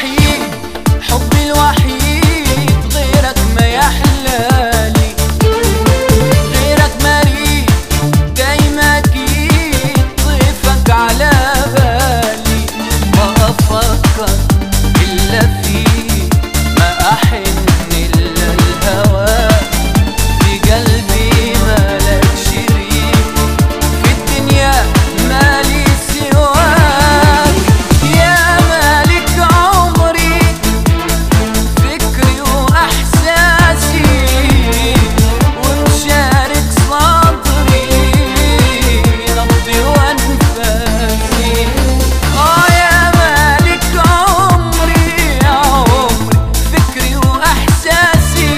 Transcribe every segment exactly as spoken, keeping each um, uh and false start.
الوحيد، حبي الوحيد، غيرك ما يحلالي، غيرك مريض دايما اكيد، ضيفك على بالي، ما افكر الا فيك، ما احن الا الهواك، في قلبي مالك شريك، في الدنيا مالي سواك، يا مالك عمري، فكري واحساسي، ومشارك صدري، نبضي وانفاسي. اه يا مالك عمري، عمري، فكري واحساسي،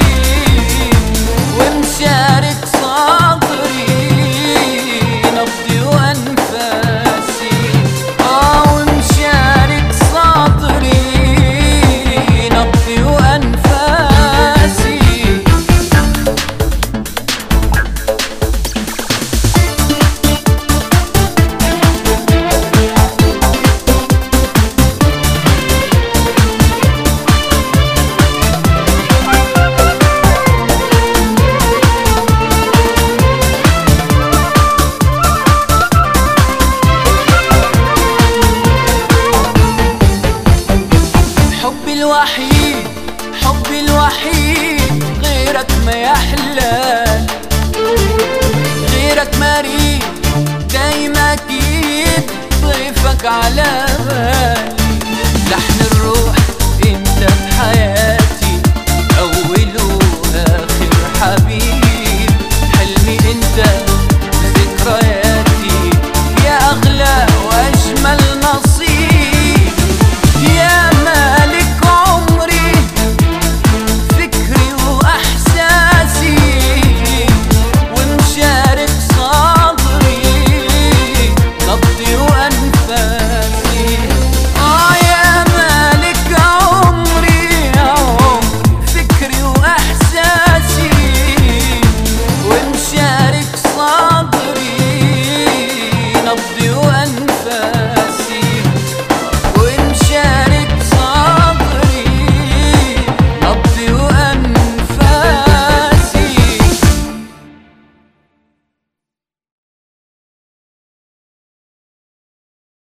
ومشارك صدري، نبضي وانفاسي. اه ومشارك صدري، نبضي وانفاسي. حبي الوحيد، حبي الوحيد، غيرك ما يحلال، غيرك مريض دايما اكيد، ضيفك على بالي، لحن الروح